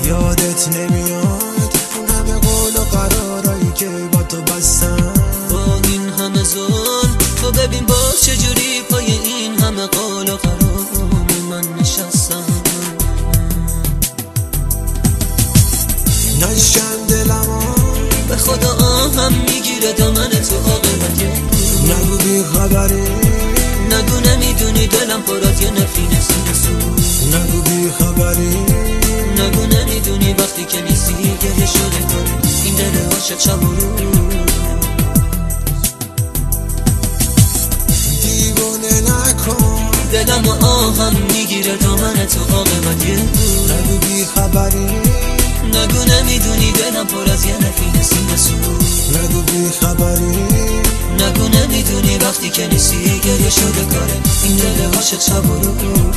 یادت نمیاد اون همه قول و قرارایی که با تو بستم؟ با این همه ظلم تو ببین باز چجوری پای این همه قول و قرار من نشستم. نشکن دلمو به خدا آهم میگیره دامن تو عاقبت نگو بی خبری، نگو نمیدونی دلم پر از یه نفرین سو. نگو بی خبری، نگو نمیدونی وقتی که نیستی گریه شده کنه این دل عاشق شب و روز. دیوونه نکن دلم و آهم میگیره دامن تو عاقبت نگو بی خبری، نگو نمیدونی دلم پر از یه نفرین سو. نگو بی خبری، نگو نمیدونی وقتی که نیستی گریه شده کاره این دل عاشق شب و روز.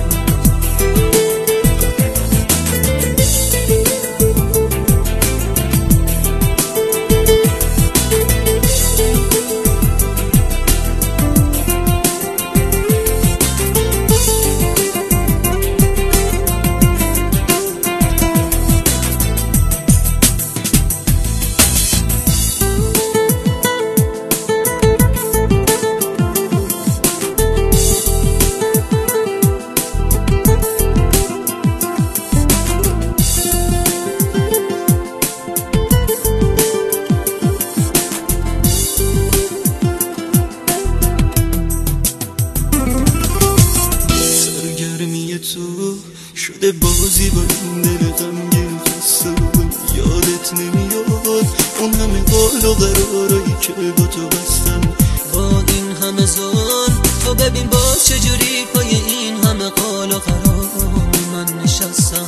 شده بازی با این دل غمگین خسته یادت نمیاد اون همه قول و قرارایی که با تو بستم؟ با این همه ظلم تو ببین باز چجوری پای این همه قول و قرار من نشستم.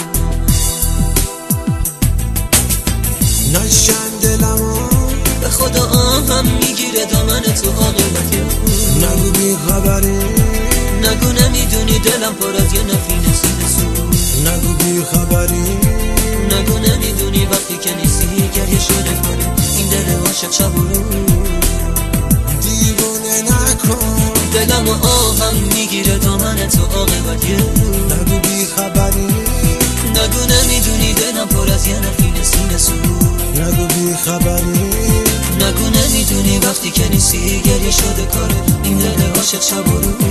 نشکن دلمو به خدا آهم میگیره دامن تو عاقبت نگو بی خبری، نگو نمیدونی دلم پر از یه نفرین سو. نگو بی خبری، نگو نمیدونی وقتی که نیستی گریه شده کنه این دل عاشق شب و روز. دیوونه نکن دلم و آهم میگیره دامن تو عاقبت نگو بی خبری، نگو نمیدونی دلم پر از یه نفرین سو. نگو بی خبری، نگو نمیدونی وقتی که نیستی گریه شده کاره این دل عاشق شب و روز.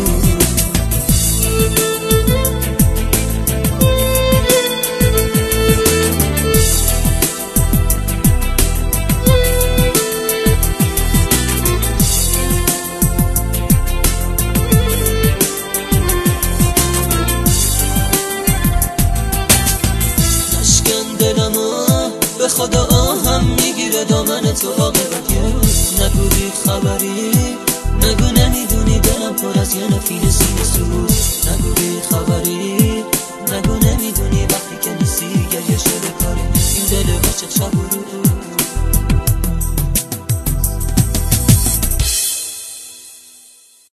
به خدا آهم میگیره دامن تو عاقبت نگو بی خبری، نگو نمیدونی دلم پر از یه نفرین سو. نگو بی خبری،